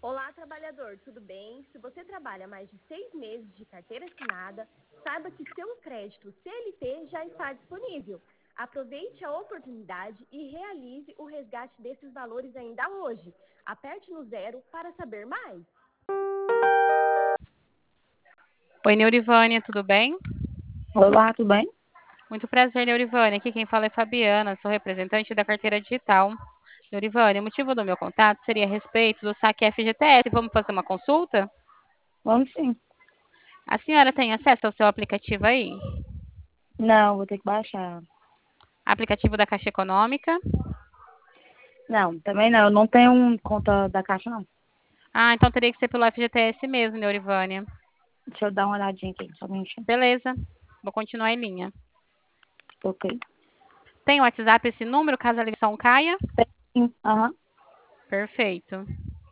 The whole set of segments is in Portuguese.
Olá, trabalhador, tudo bem? Se você trabalha mais de 6 meses de carteira assinada, saiba que seu crédito CLT já está disponível. Aproveite a oportunidade e realize o resgate desses valores ainda hoje. Aperte no 0 para saber mais. Oi, Neurivânia, tudo bem? Olá, tudo bem? Muito prazer, Neurivânia. Aqui quem fala é Fabiana, sou representante da carteira digital. Neurivânia, o motivo do meu contato seria a respeito do saque FGTS. Vamos fazer uma consulta? Vamos sim. A senhora tem acesso ao seu aplicativo aí? Não, vou ter que baixar. Aplicativo da Caixa Econômica? Não, também não. Eu não tenho conta da Caixa, não. Ah, então teria que ser pelo FGTS mesmo, Neurivânia. Deixa eu dar uma olhadinha aqui, somente. Beleza, vou continuar em linha. Ok. Tem o WhatsApp esse número, caso a ligação caia? Sim, aham. Perfeito.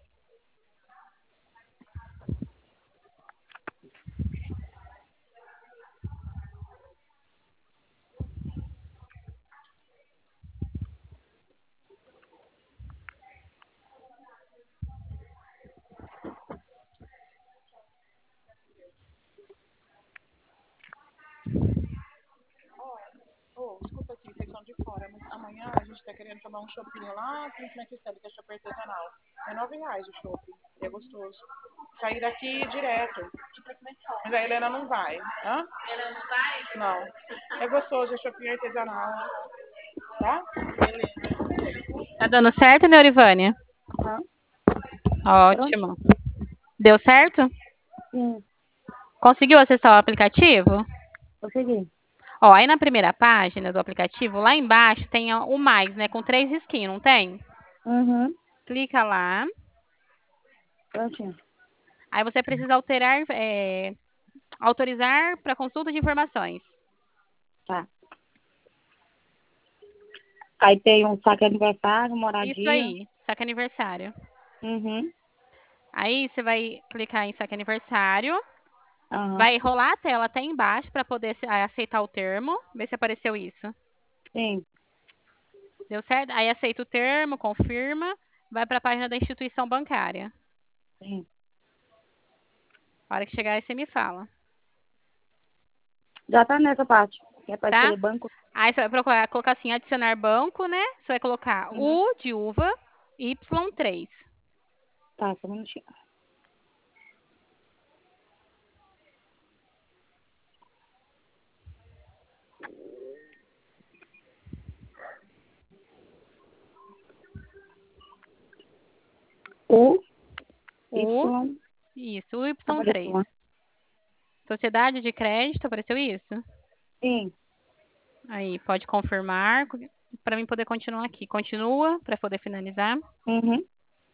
Desculpa aqui, vocês são de fora, mas amanhã a gente tá querendo tomar um chopinho lá com o Maquistela, que é chopp artesanal. É R$ 9 o chopp, e é gostoso. Sair daqui direto. Mas a Helena não vai. Hã? Helena não vai? Não. É gostoso, é choppinho artesanal. Tá? Tá dando certo, Neurivânia? Aham. Pronto? Ótimo. Deu certo? Sim, Conseguiu acessar o aplicativo? consegui. Ó, aí na primeira página do aplicativo, lá embaixo tem o mais, né? Com 3 risquinhos, não tem? Uhum. Clica lá. Prontinho. Aí você precisa alterar, autorizar para consulta de informações. Tá. Aí tem um saque aniversário, Isso moradia. aí, saque aniversário. Uhum. Aí você vai clicar em saque aniversário. Aham. Vai rolar a tela até embaixo para poder aceitar o termo. Ver se apareceu isso. Sim, Deu certo? Aí aceita o termo, confirma. Vai para a página da instituição bancária. sim. A hora que chegar aí você me fala. Já tá nessa parte. Que é pra Tá? escolher banco. Aí você vai procurar, colocar assim, adicionar banco, né? Você vai colocar Uhum. U de uva, Y3. Tá, só um minutinho. O, U, Y, isso, U apareceu, Y3. né? Sociedade de crédito, apareceu isso? Sim. Aí, pode confirmar para mim poder continuar aqui. Continua para poder finalizar. Uhum.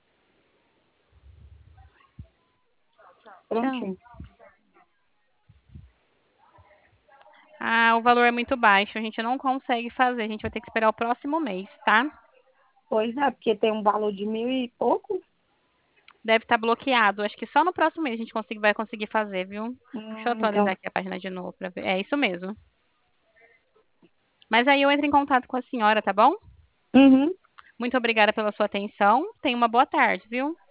Tchau. Prontinho. Ah, o valor é muito baixo, a gente não consegue fazer, a gente vai ter que esperar o próximo mês, tá? Pois é, porque tem um valor de 1.000 e pouco. Deve estar bloqueado. Acho que só no próximo mês a gente vai conseguir fazer, viu? Deixa eu atualizar Então. aqui a página de novo para ver. É isso mesmo. Mas aí eu entro em contato com a senhora, tá bom? Uhum. Muito obrigada pela sua atenção. Tenha uma boa tarde, viu?